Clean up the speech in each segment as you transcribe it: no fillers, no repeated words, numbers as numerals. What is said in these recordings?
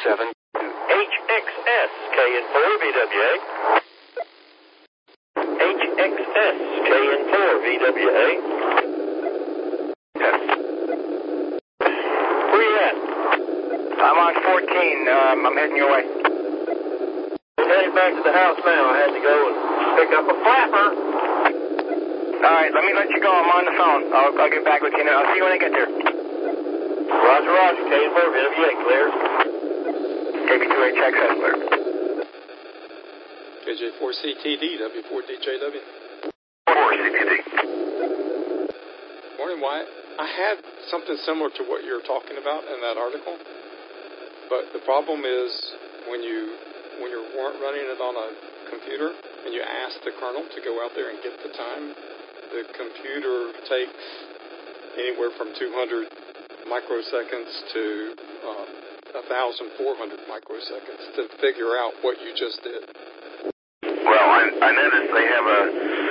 7 HXS KN4VWA. HXS KN4VWA. Yes. Where you at? I'm on 14. I'm heading your way. I'm heading back to the house now. I had to go and pick up a flapper. All right, let me let you go. I'm on the phone. I'll get back with you now. I'll see you when I get there. Roger, roger. KN4VWA, clear. KB2HXS, clear. KJ4CTD, W4DJW. 4CTD. Morning, Wyatt. I had something similar to what you're talking about in that article, but the problem is when you're running it on a computer and you ask the kernel to go out there and get the time, the computer takes anywhere from 200 microseconds to 1,400 microseconds to figure out what you just did. Well, I noticed they have a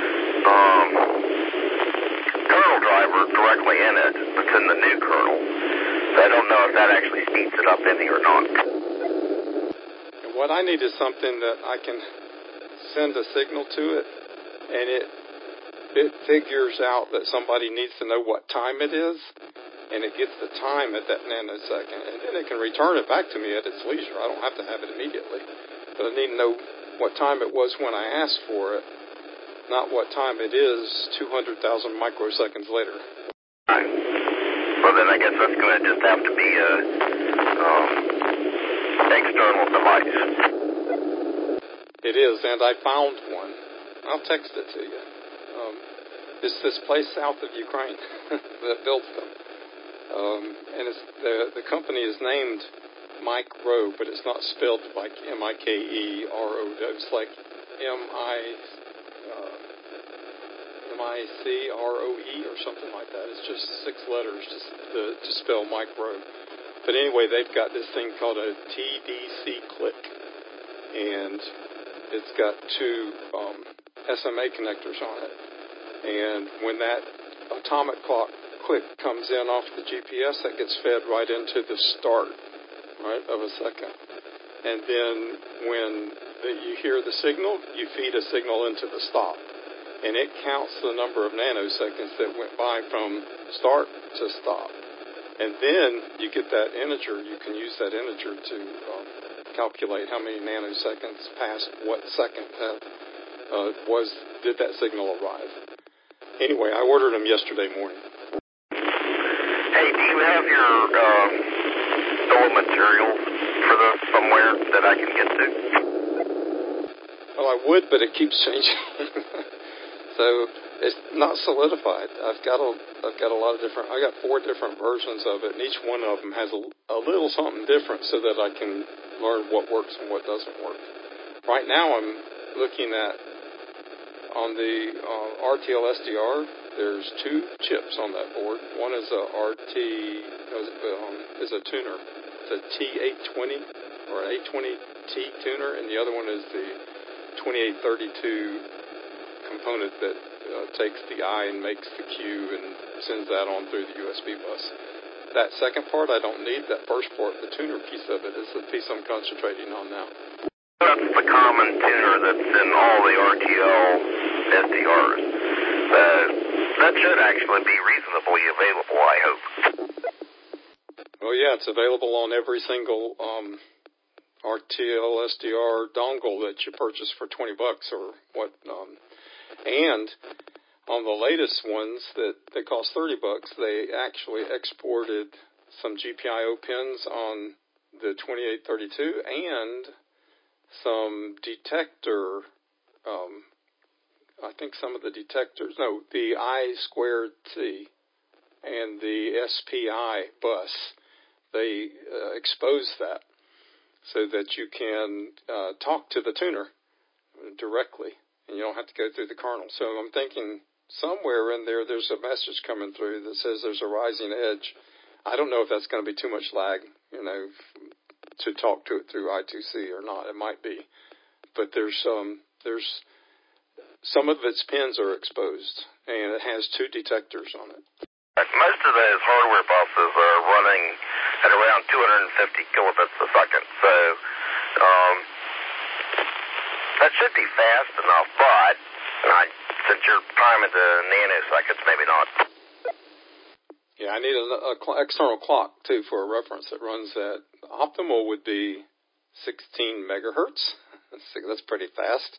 kernel driver directly in it. It's in the new kernel. So I don't know if that actually speeds it up any or not. And what I need is something that I can send a signal to it, and it figures out that somebody needs to know what time it is, and it gets the time at that nanosecond, and then it can return it back to me at its leisure. I don't have to have it immediately, but I need to know what time it was when I asked for it, not what time it is 200,000 microseconds later. Well, then I guess that's going to just have to be a external device. It is, and I found one. I'll text it to you. It's this place south of Ukraine that built them. And the company is named Micro, but it's not spelled like M-I-K-E-R-O. It's like M-I-C-R-O-E or something like that. It's just 6 letters to spell Micro. But anyway, they've got this thing called a TDC click, and it's got 2 SMA connectors on it. And when that atomic clock click comes in off the GPS, that gets fed right into the start, right, of a second. And then when you hear the signal, you feed a signal into the stop. And it counts the number of nanoseconds that went by from start to stop. And then you get that integer. You can use that integer to calculate how many nanoseconds past what second did that signal arrive. Anyway, I ordered them yesterday morning. Hey, do you have your store materials for this somewhere that I can get to? Well, I would, but it keeps changing. So it's not solidified. I've got a lot of different. I got 4 different versions of it, and each one of them has a little something different, so that I can learn what works and what doesn't work. Right now, I'm looking at on the RTL SDR. There's 2 chips on that board. One is a is a tuner. It's a T820 or an 820T tuner, and the other one is the 2832 component that takes the I and makes the Q and sends that on through the USB bus. That second part I don't need. That first part, the tuner piece of it, is the piece I'm concentrating on now. That's the common tuner that's in all the RTL SDRs. That should actually be reasonably available, I hope. Well, yeah, it's available on every single RTL SDR dongle that you purchase for $20 or what. And on the latest ones that cost $30, they actually exported some GPIO pins on the 2832 and some detector, I think some of the detectors, the I2C and the SPI bus, they expose that so that you can talk to the tuner directly, and you don't have to go through the kernel. So I'm thinking somewhere in there's a message coming through that says there's a rising edge. I don't know if that's going to be too much lag, to talk to it through I2C or not. It might be, but there's some of its pins are exposed, and it has 2 detectors on it. Most of those hardware buses are running at around 250 kilobits a second, so that should be fast enough, but since you're timing to nanoseconds, maybe not. Yeah, I need an external clock, too, for a reference that runs at optimal would be 16 megahertz. That's pretty fast.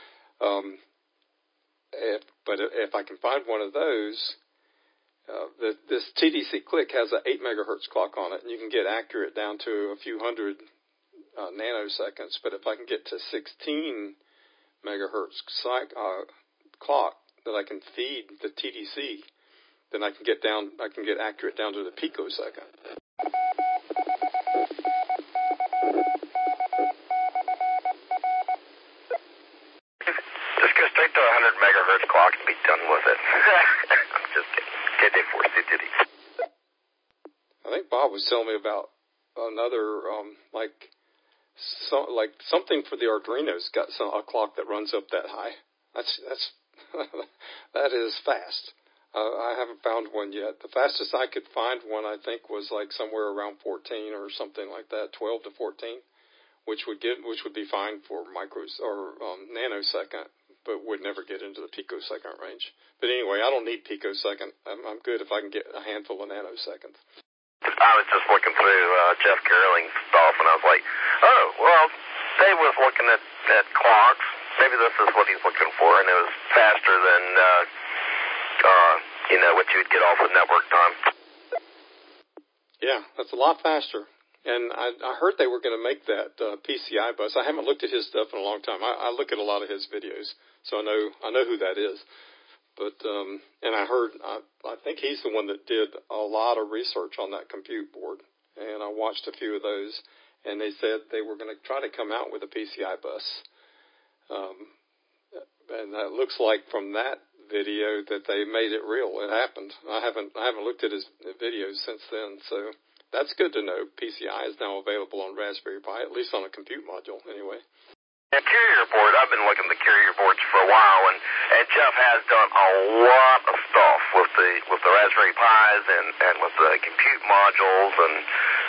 But if I can find one of those, this TDC Click has an 8 megahertz clock on it, and you can get accurate down to a few hundred nanoseconds. But if I can get to 16 megahertz clock that I can feed the TDC, then I can get accurate down to the picosecond. Just go straight to a 100 megahertz clock and be done with it. I'm just kidding. I think Bob was telling me about another something for the Arduino's got a clock that runs up that high. That's that is fast. I haven't found one yet. The fastest I could find one, I think, was like somewhere around 14 or something like that, 12 to 14, which would be fine for micros or nanosecond, but would never get into the picosecond range. But anyway, I don't need picosecond. I'm good if I can get a handful of nanoseconds. I was just looking through Jeff Caroling's stuff, and I was like, oh, well, Dave was looking at clocks. Maybe this is what he's looking for, and it was faster than what you would get off of network time. Yeah, that's a lot faster. And I heard they were going to make that PCI bus. I haven't looked at his stuff in a long time. I look at a lot of his videos, so I know who that is. But and I think he's the one that did a lot of research on that compute board. And I watched a few of those, and they said they were going to try to come out with a PCI bus. And it looks like from that video that they made it real. It happened. I haven't looked at his videos since then, so that's good to know. PCI is now available on Raspberry Pi, at least on a compute module, anyway. The carrier board, I've been looking at the carrier boards for a while, and Jeff has done a lot of stuff with the Raspberry Pis and with the compute modules and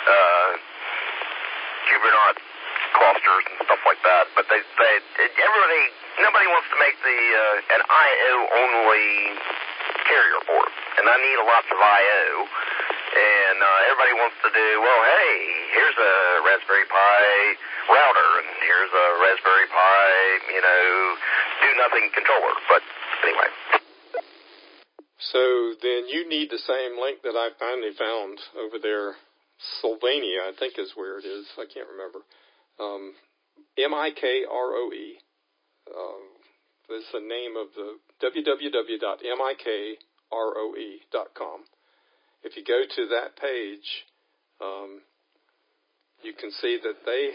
Kubernetes clusters and stuff like that. But nobody wants to make an I/O only carrier board, and I need lots of I/O. And everybody wants to do, well, hey, here's a Raspberry Pi router, and here's a Raspberry Pi, do-nothing controller. But anyway. So then you need the same link that I finally found over there. Sylvania, I think is where it is. I can't remember. MIKROE. This is the name of the www.mikroe.com. If you go to that page, you can see that they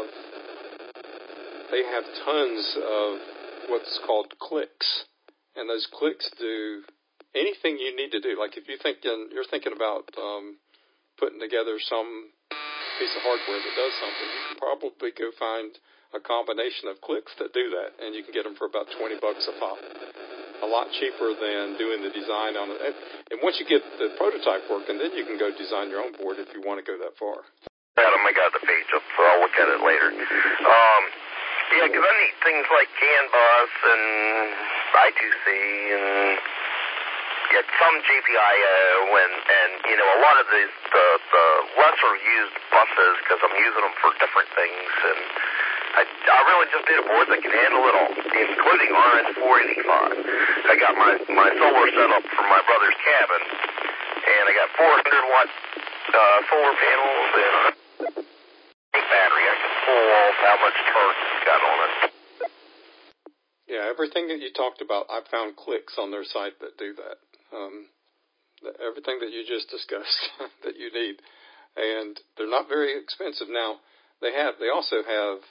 have tons of what's called clicks, and those clicks do anything you need to do. Like if you're thinking about putting together some piece of hardware that does something, you can probably go find a combination of clicks that do that, and you can get them for about $20 a pop. A lot cheaper than doing the design on it. And once you get the prototype working, then you can go design your own board if you want to go that far. Adam, I got the page up, so I'll look at it later. Yeah, because I need things like CAN bus and I2C and some GPIO and a lot of the lesser used buses because I'm using them for different things, and I really just need a board that can handle it all, including RS-485. I got my solar set up for my brother's cabin, and I got 400-watt solar panels and a battery. I can pull off how much torque it's got on it. Yeah, everything that you talked about, I found clicks on their site that do that. Everything that you just discussed that you need, and they're not very expensive. Now they also have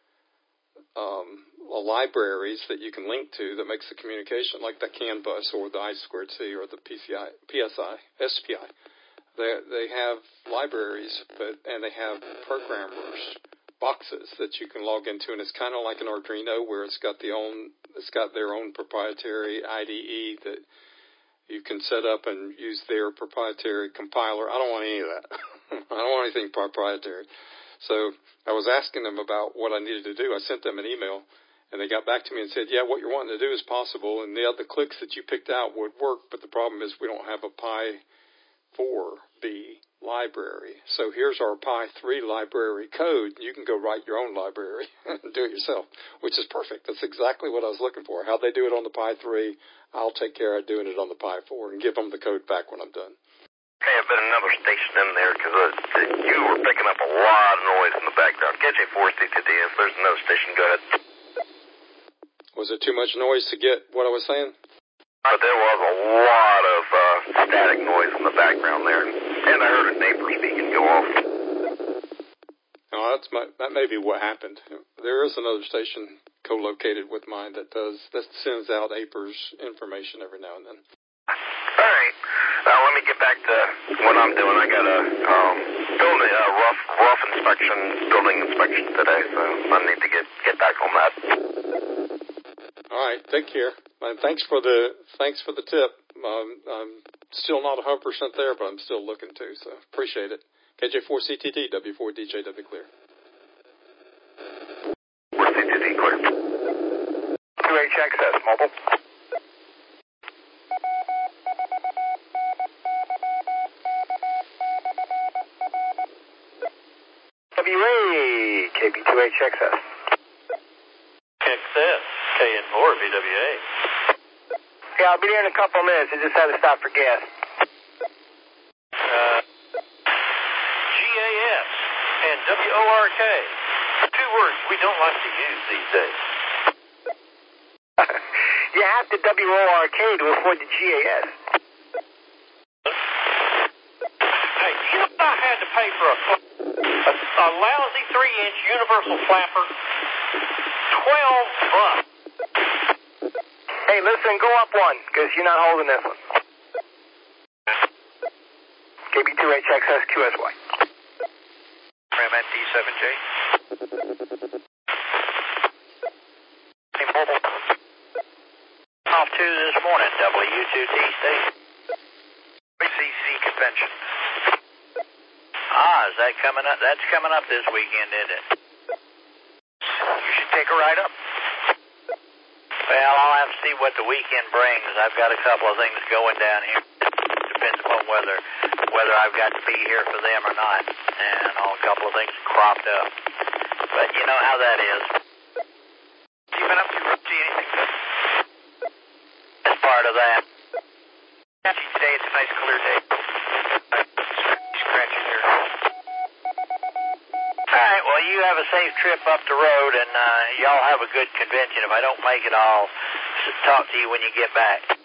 libraries that you can link to that makes the communication, like the CAN bus or the I2C or the SPI. They have libraries, and they have programmers boxes that you can log into, and it's kind of like an Arduino where it's got their own proprietary IDE that you can set up and use their proprietary compiler. I don't want any of that. I don't want anything proprietary. So I was asking them about what I needed to do. I sent them an email, and they got back to me and said, yeah, what you're wanting to do is possible, and the other clicks that you picked out would work, but the problem is we don't have a Pi 4B library. So here's our Pi 3 library code. You can go write your own library and do it yourself, which is perfect. That's exactly what I was looking for. How they do it on the Pi 3, I'll take care of doing it on the Pi 4 and give them the code back when I'm done. Hey, I've been another station in there because you were picking up a lot of noise in the background. KJ4CTD, if there's another station, go ahead. Was it too much noise to get what I was saying? But there was a lot of static noise in the background there, and I heard a neighbor speaking go off. Oh, that may be what happened. There is another station co-located with mine that sends out APRS information every now and then. All right. Now let me get back to what I'm doing. I got a rough building inspection today, so I need to get back on that. All right, take care. And thanks for the tip. I'm still not 100% there, but I'm still looking too. So appreciate it. KJ4CTD, W4DJW clear. 4CTD clear. 2H access mobile. WA KB2H access. Access. KN4 VWA. Yeah, I'll be there in a couple of minutes. I just had to stop for gas. GAS and WORK. Two words we don't like to use these days. You have to WORK to avoid the GAS. Hey, you know I had to pay for a lousy 3-inch universal flapper? $12. Hey, listen, go up one, because you're not holding this one. KB2H access QSY. Ram MT7J. Hey, mobile. Off 2 this morning, W2T station. BCC convention. Is that coming up? That's coming up this weekend, isn't it? You should take a ride up. Well, I'll have to see what the weekend brings. I've got a couple of things going down here. Depends upon whether I've got to be here for them or not. And a couple of things cropped up. But you know how that is. You been up to see anything good? That's part of that. Actually, today it's a nice clear day. Scratching here. All right, well, you have a safe trip up the road, and y'all have a good convention. If I don't make it, I'll talk to you when you get back.